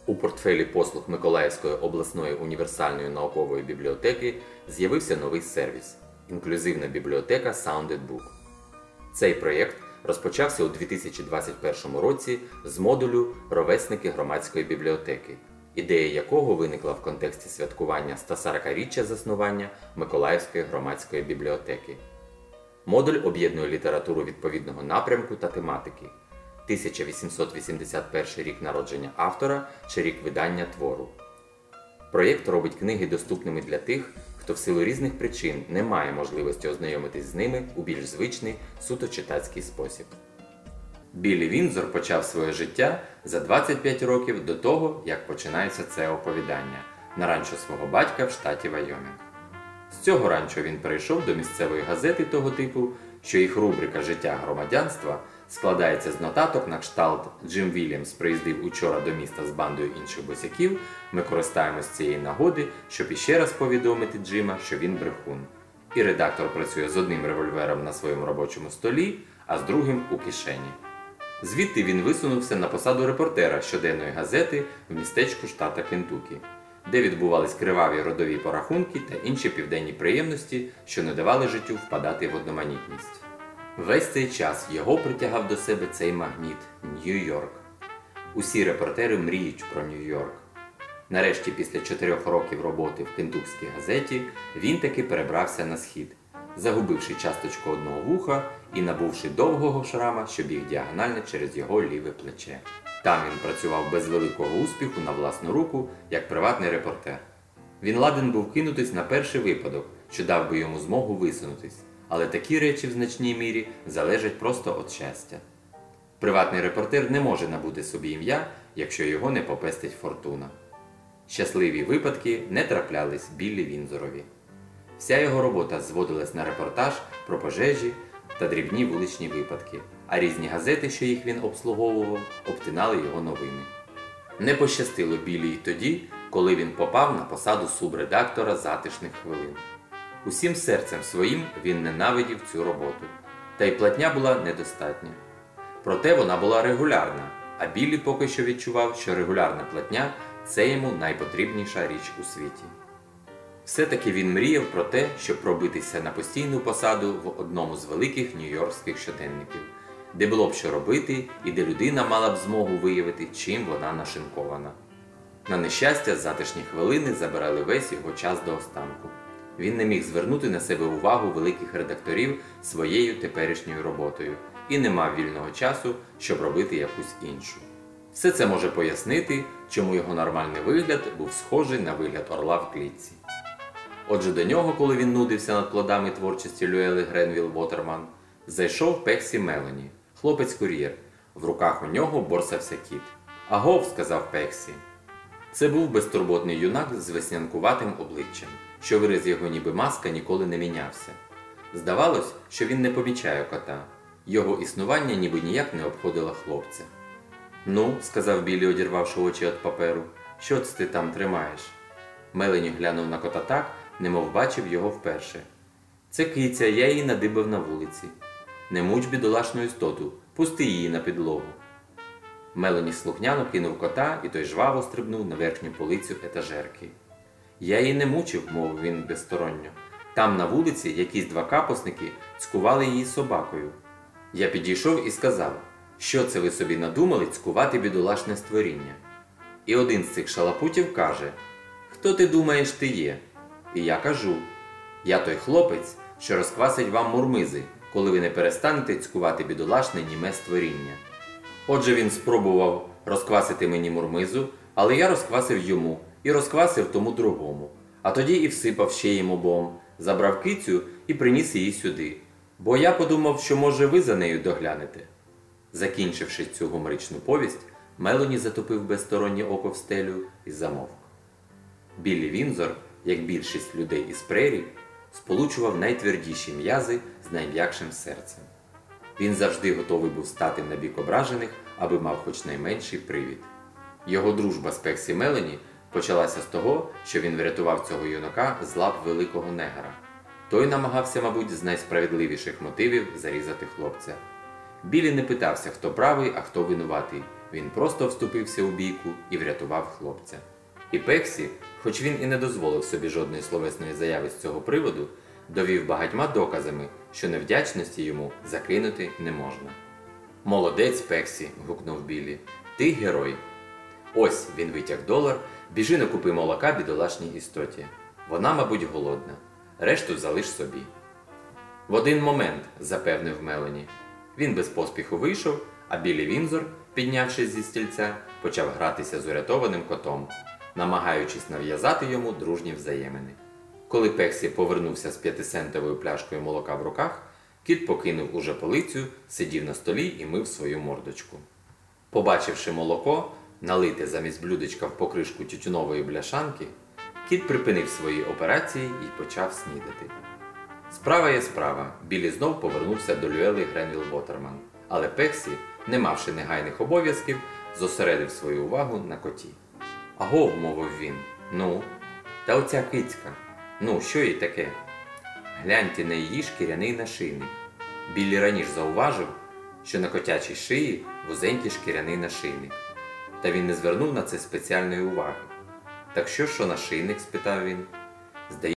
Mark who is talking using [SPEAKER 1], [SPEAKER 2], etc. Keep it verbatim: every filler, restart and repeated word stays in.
[SPEAKER 1] У портфелі послуг Миколаївської обласної універсальної наукової бібліотеки з'явився новий сервіс – інклюзивна бібліотека Sounded Book. Цей проєкт розпочався у дві тисячі двадцять першому році з модулю «Ровесники громадської бібліотеки», ідея якого виникла в контексті святкування сто сорокаріччя заснування Миколаївської громадської бібліотеки. Модуль об'єднує літературу відповідного напрямку та тематики – тисяча вісімсот вісімдесят перший рік народження автора чи рік видання твору. Проєкт робить книги доступними для тих, хто в силу різних причин не має можливості ознайомитись з ними у більш звичний, суто читацький спосіб. Біллі Віндзор почав своє життя за двадцять п'ять років до того, як починається це оповідання, на ранчо свого батька в штаті Вайомінг. З цього ранчо він перейшов до місцевої газети того типу, що їх рубрика «Життя громадянства» складається з нотаток на кшталт «Джим Вільямс приїздив учора до міста з бандою інших босяків, ми користаємось цієї нагоди, щоб іще раз повідомити Джима, що він брехун». І редактор працює з одним револьвером на своєму робочому столі, а з другим у кишені. Звідти він висунувся на посаду репортера щоденної газети в містечку штата Кентукі, де відбувались криваві родові порахунки та інші південні приємності, що не давали життю впадати в одноманітність. Весь цей час його притягав до себе цей магніт – Нью-Йорк. Усі репортери мріють про Нью-Йорк. Нарешті, після чотирьох років роботи в кентукській газеті, він таки перебрався на схід, загубивши часточку одного вуха і набувши довгого шрама, що біг діагонально через його ліве плече. Там він працював без великого успіху на власну руку, як приватний репортер. Він ладен був кинутись на перший випадок, що дав би йому змогу висунутись, але такі речі в значній мірі залежать просто від щастя. Приватний репортер не може набути собі ім'я, якщо його не попестить фортуна. Щасливі випадки не траплялись Біллі Віндзорові. Вся його робота зводилась на репортаж про пожежі та дрібні вуличні випадки, а різні газети, що їх він обслуговував, обтинали його новини. Не пощастило Біллі й тоді, коли він попав на посаду субредактора «Затишних хвилин». Усім серцем своїм він ненавидів цю роботу, та й платня була недостатня. Проте вона була регулярна, а Біллі поки що відчував, що регулярна платня – це йому найпотрібніша річ у світі. Все-таки він мріяв про те, щоб пробитися на постійну посаду в одному з великих нью-йоркських щоденників, де було б що робити і де людина мала б змогу виявити, чим вона нашинкована. На нещастя, затишні хвилини забирали весь його час до останку. Він не міг звернути на себе увагу великих редакторів своєю теперішньою роботою і не мав вільного часу, щоб робити якусь іншу. Все це може пояснити, чому його нормальний вигляд був схожий на вигляд орла в клітці. Отже, до нього, коли він нудився над плодами творчості Люели Гренвіл Вотерман, зайшов Пексі Мелоні, хлопець-кур'єр. В руках у нього борсався кіт. «Агов!» – сказав Пексі. Це був безтурботний юнак з веснянкуватим обличчям, що вираз його ніби маска ніколи не мінявся. Здавалось, що він не помічає кота. Його існування ніби ніяк не обходило хлопця. «Ну», – сказав Біллі, одірвавши очі від паперу, – «що це ти там тримаєш?» Мелоні глянув на кота так, немов бачив його вперше. «Це киця, я її надибав на вулиці». «Не муч бідолашну істоту, пусти її на підлогу». Мелоні слухняно кинув кота, і той жваво стрибнув на верхню полицю етажерки. «Я її не мучив», – мовив він безсторонньо. «Там на вулиці якісь два капусники цькували її собакою. Я підійшов і сказав, що це ви собі надумали цькувати бідолашне створіння?» І один з цих шалапутів каже: «Хто ти думаєш ти є?» І я кажу: «Я той хлопець, що розквасить вам мурмизи, коли ви не перестанете цькувати бідолашне німе створіння». Отже, він спробував розквасити мені мурмизу, але я розквасив йому і розквасив тому другому. А тоді і всипав ще їм обом, забрав кицю і приніс її сюди, бо я подумав, що, може, ви за нею доглянете. Закінчивши цю гуморичну повість, Мелоні затопив безстороннє око в стелю і замовк. Біллі Віндзор, як більшість людей із прерій, сполучував найтвердіші м'язи з найм'якшим серцем. Він завжди готовий був стати на бік ображених, аби мав хоч найменший привід. Його дружба з Пексі Мелоні почалася з того, що він врятував цього юнака з лап великого негра. Той намагався, мабуть, з найсправедливіших мотивів зарізати хлопця. Біллі не питався, хто правий, а хто винуватий. Він просто вступився у бійку і врятував хлопця. І Пексі, хоч він і не дозволив собі жодної словесної заяви з цього приводу, довів багатьма доказами, що невдячності йому закинути не можна. «Молодець, Пексі!» – гукнув Біллі. «Ти герой!» «Ось», – він витяг долар, «біжи накупи молока бідолашній істоті. Вона, мабуть, голодна. Решту залиш собі». «В один момент», – запевнив Мелані. Він без поспіху вийшов, а Біллі Вінзор, піднявшись зі стільця, почав гратися з урятованим котом, намагаючись нав'язати йому дружні взаємини. Коли Пексі повернувся з п'ятисентовою пляшкою молока в руках, кіт покинув уже полицю, сидів на столі і мив свою мордочку. Побачивши молоко, налите замість блюдечка в покришку тютюнової бляшанки, кіт припинив свої операції і почав снідати. Справа є справа, Біллі знов повернувся до Люели Гренвіл Вотерман, але Пексі, не мавши негайних обов'язків, зосередив свою увагу на коті. «Агов», – мовив він, – «ну, та оця кицька, ну, що їй таке? Гляньте на її шкіряний нашийник». Біллі раніше зауважив, що на котячій шиї вузенький шкіряний нашийник. Та він не звернув на це спеціальної уваги. «Так що, що нашийник?» – спитав він.